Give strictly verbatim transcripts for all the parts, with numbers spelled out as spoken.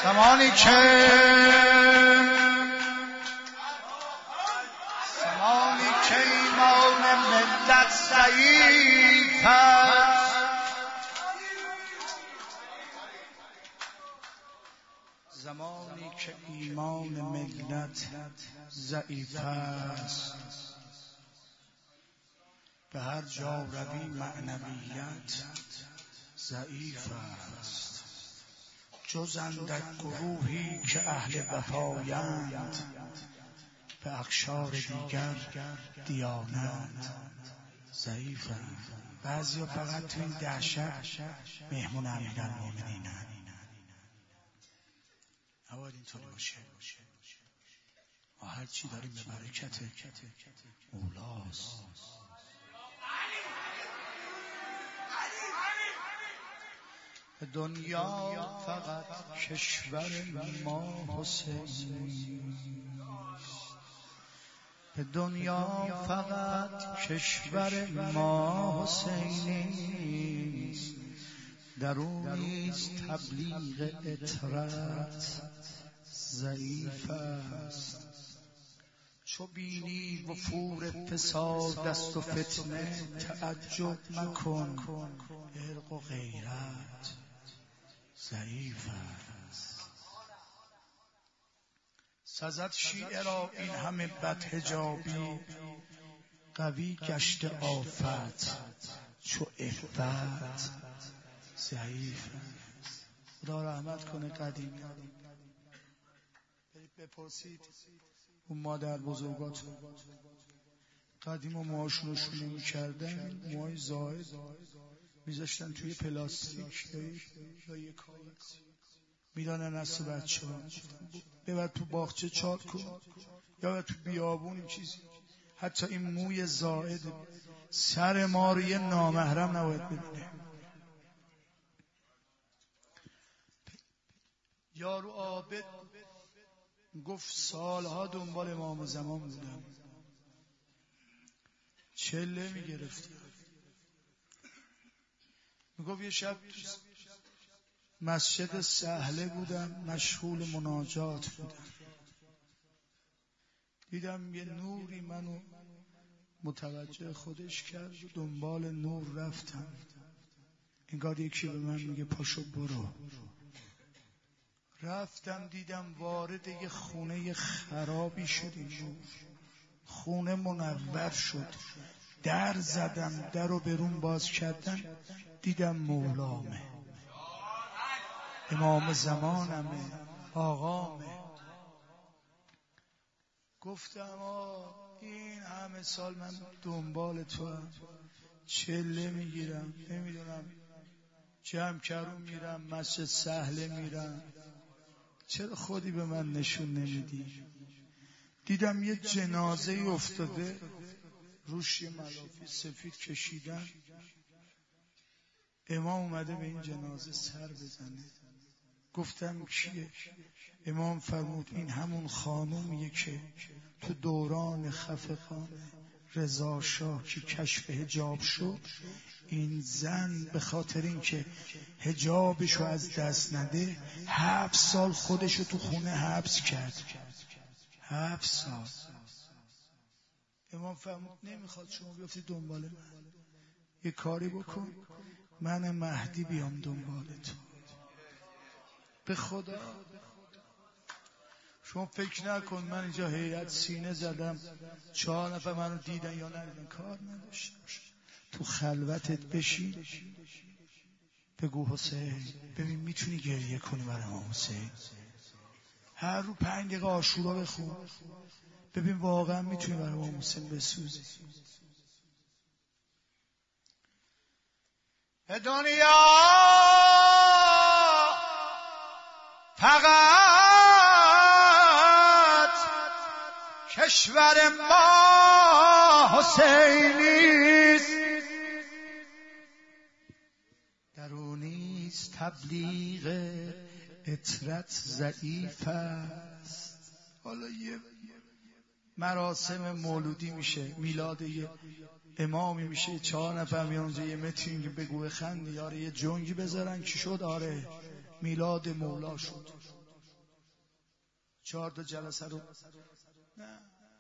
زمانی که زمانی که ایمان ملت ضعیف است، زمانی که ایمان ملت ضعیف است، به هر جا روی معنویت ضعیف است. جز اندک گروهی که اهل وفایند، به اقشار دیگر دیانت ضعیفند. بعضیا فقط تو این دهشت مهمون امیرالمومنینن. نباید اینطوری باشه. ما هر چی داریم به برکت مولاست. دنیا فقط کشور ما حسینی، به دنیا فقط کشور ما حسینی، در اون نیز تبلیغ اطرت ضعیف است. چو بینی وفور فساد است و فتنه، تعجب مکن عرق و غیرت ضعیف است. سزد شیعه را این همه بدحجابی، قوی گشت آفت چو عفت ضعیف است. خدا رحمت کنه قدیمی. برید بپرسید اون مادر بزرگات قدیم و موهاشون رو شونه می‌کردن، موهای زائد میذاشتن توی پلاستیک یا یک کاغذ، میدانن از بچه ها ببر تو باغچه چال کن یا تو بیابون این چیزی. حتی این موی زائد سر ما رو یه نامحرم نباید ببینه. یارو عابد گفت سالها دنبال امام زمان بودم، چله میگرفتم. میگفت یه شب مسجد سهله بودم، مشغول مناجات بودم، دیدم یه نوری منو متوجه خودش کرد و دنبال نور رفتم. انگار یکی به من میگه پاشو برو. رفتم دیدم وارد یه خونه خرابی شدیم، خونه منور شد. در زدم، در رو برون باز کردم، دیدم مولامه، امام زمانمه، آقامه. گفتم آه این همه سال من دنبال تو هم چله میگیرم، نمیدونم جمع کرون میرم، مسجد سهله میرم، چرا خودی به من نشون نمیدی؟ دیدم یه جنازه افتاده، روش یه ملافی سفید کشیدن، امام اومده به این جنازه سر بزنه. گفتم کیه؟ امام فرمود این همون خانومیه که تو دوران خفقان رضا شاه که کشف حجاب شد، این زن به خاطر اینکه حجابشو از دست نده هفت سال خودشو تو خونه حبس کرد. هفت سال. امام فرمود نمیخواد شما بیافتی دنبال من، یه کاری بکن من مهدی بیام دنبال تو. به خدا شما فکر نکن من اینجا هیئت سینه زدم چهار نفر منو دیدن یا ندیدن، کار نداشته باشه. تو خلوتت بشین بگو حسین ببین میتونی گریه کنی برای امام حسین، هر رو پنج دقیقه عاشورا بخون ببین واقعا میتونی برای امام حسین بسوزی. به دنیا فقط کشور ما حسینیست، در اون نیز تبلیغ اطرت ضعیف است. حالا یه مراسم مولودی میشه، میلاد یه امامی میشه، چهار نفر میان اونجا یه متینگ بگو بخند، یاره یه جنگی بذارن چی شد؟ آره میلاد مولا شد. چهار تا جلسه رو نه.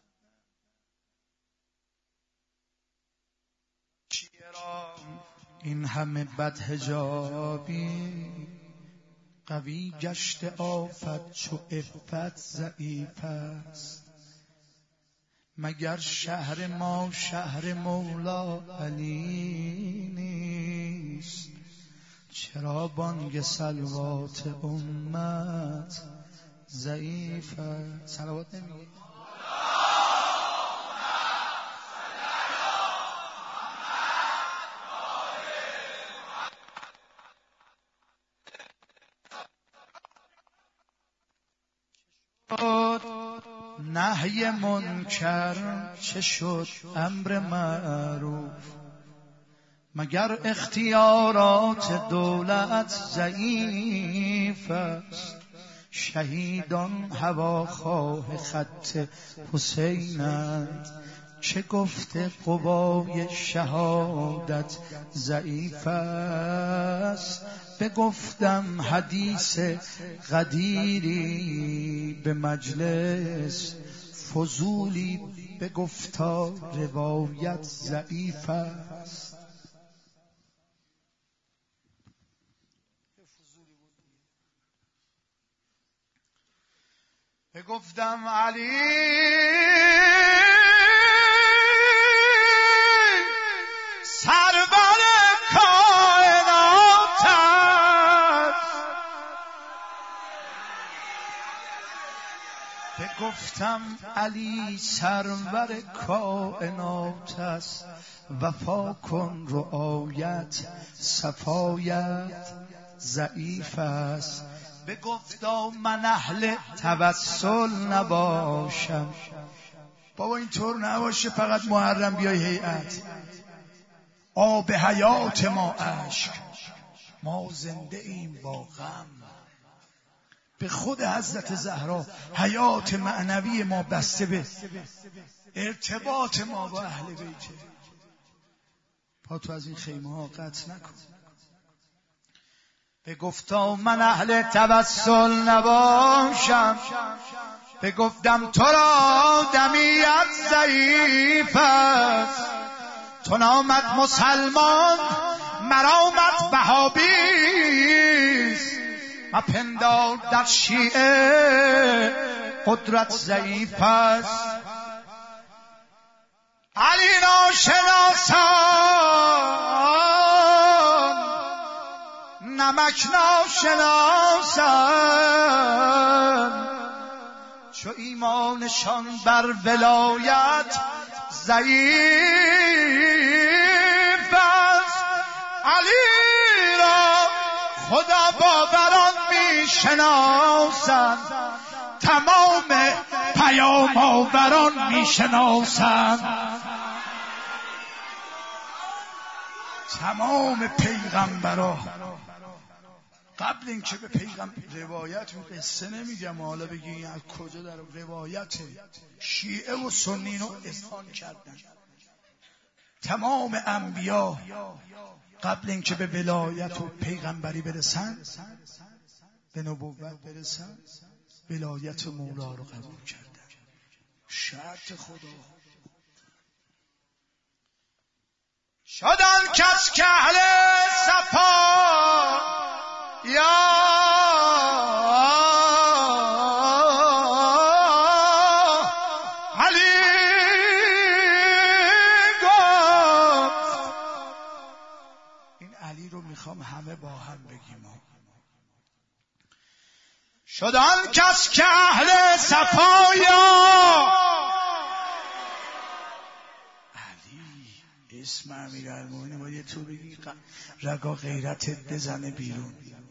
چرا این همه بد حجابی، قوی گشت آفت چو عفت ضعیف است. مگر شهر ما شهر مولا علی نیست؟ چرا بانگ صلوات امت ضعیف است؟ صلوات نمیگی؟ نهی منکر چه شد امر معروف؟ مگر اختیارات دولت ضعیف است؟ شهیدان هواخواه خط حسینند، چه گفته قوای شهادت ضعیف است؟ بگفتم حدیث غدیری به مجلس، فضولی بگفتا روایت ضعیف است. بگفتم علی سرور کائنات است، بگفتم علی سرور کائنات است. وفا کن رعایت صفایت ضعیف است. بگفتا من اهل توسل نباشم. بابا اینطور نباشه فقط محرم بیای هیئت. آب حیات ما اشک، ما زنده ایم با غم. به خود حضرت زهرا حیات معنوی ما بسته به ارتباط ما با اهل بیته. پا تو از این خیمه ها قطع نکن. بگفتا من اهل توسل نباشم، بگفتم تو را دمیت ضعیف است. تو نامت مسلمان مرامت وهابیست، مپندار در شیعه قدرت ضعیف است. علی ناشناسان نمک ناشناسان، چو ایمانشان بر ولایت ضعیف است. علی را خدا باوران می شناسند، تمام پیام آوران می شناسند. تمام پیغمبران قبل اینکه به پیغمبر روایت و قصه نمیگم، حالا بگی از کجا در روایت شیعه و سنی رو اذعان کردن. تمام انبیا قبل اینکه به ولایت و پیغمبری برسن، به نبوت برسن، ولایت مولا رو قبول کردن. شرط خدا شدن کس که اهل صفا یا علی گفت. این علی رو میخوام همه با هم بگیم. شدن کس که اهل صفا یا اسم امیرالمومنین باید یه تو بگی رگا غیرتت بزنه بیرون.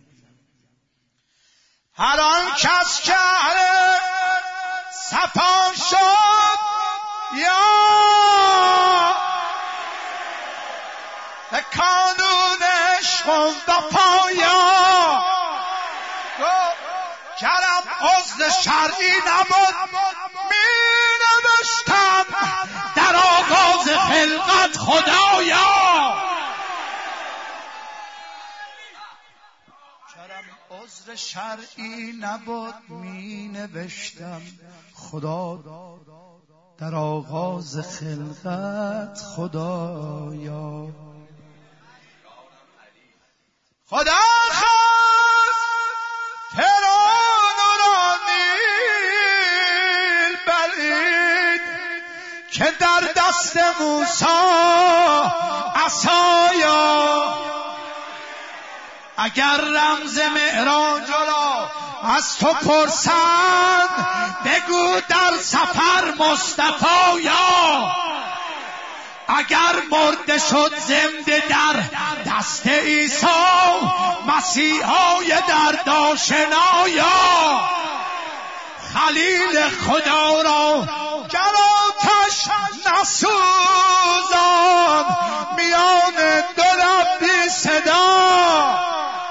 هر آن کس که اهل صفا شد یا به کانون عشق و وفا یا کرم عضو شرعی نبود می نوشتم در آغاز خلقت خدایا. کرم عذر شرعی نبود می نوشتم خدا در آغاز خلقت خدایا خدا خواست فرعون را نیل بلید که در دست موسی عصایا اگر رمز معراج را از تو پرسند بگو در سفر مصطفی یا اگر مرده شد زنده در دست عیسی مسیحای درد آشنایا خلیل خدا را گر آتش نسوزان میان دو لب بی صدا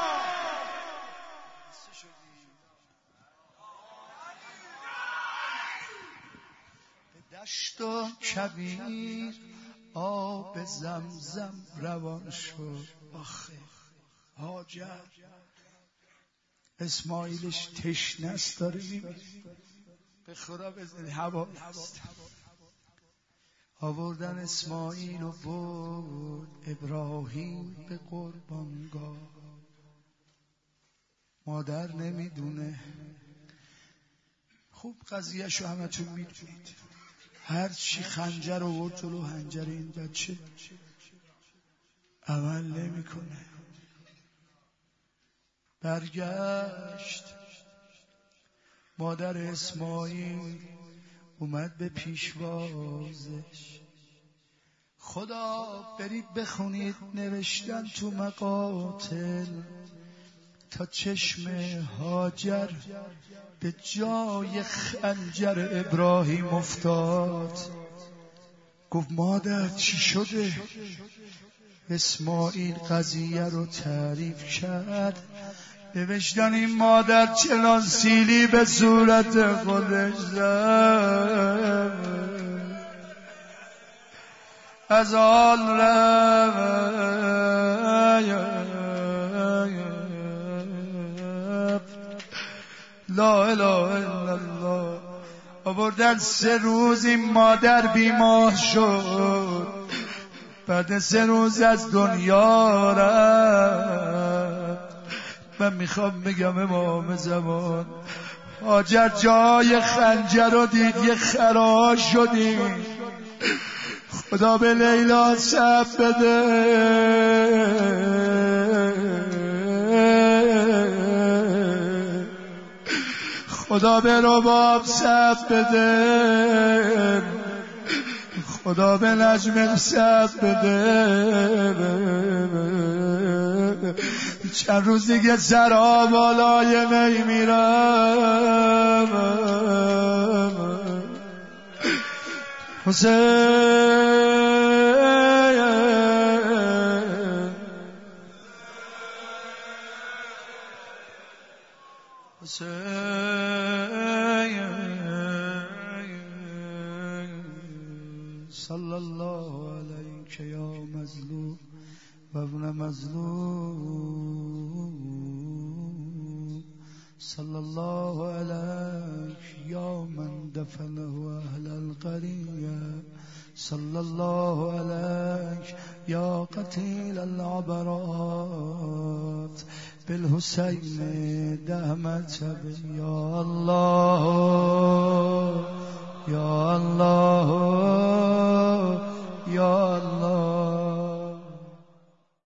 دشت و کویر آب زمزم روان شد آخه هاجر اسماعیلش تشنه است داره میمیره به خدا بزنید هوا هست آوردن اسماعیل و برد ابراهیم به قربانگاه مادر نمیدونه خوب قضیهشو همتون میدونید هر چی خنجر آورد جلو حنجر این بچه عمل نمیکنه برگشت مادر اسماعیل اومد به پیشوازش خدا برید بخونید نوشتن تو مقاتل تا چشم هاجر به جای خنجر ابراهیم افتاد گفت مادر چی شده اسماعیل قضیه رو تعریف کرد نوشتن این مادر چنان سیلی به صورت خودش زد از آن رفت لا اله الا الله آوردن سه روز این مادر بیمار شد بعد سه روز از دنیا رفت من میخوام بگم امام زمان هاجر جای خنجر رو دید یه خراش شدیم خدا به لیلا صبر بده خدا به رباب صبر بده خدا به نجم صبر بده چند روز دیگه سرا بالای می میرم حسین صلی الله علیک یا مظلوم و ابن مظلوم صلی الله علیک یا من دفنه اهل القریه صلی الله علیک یا قتیل العبرات بالحسین دهمت یا الله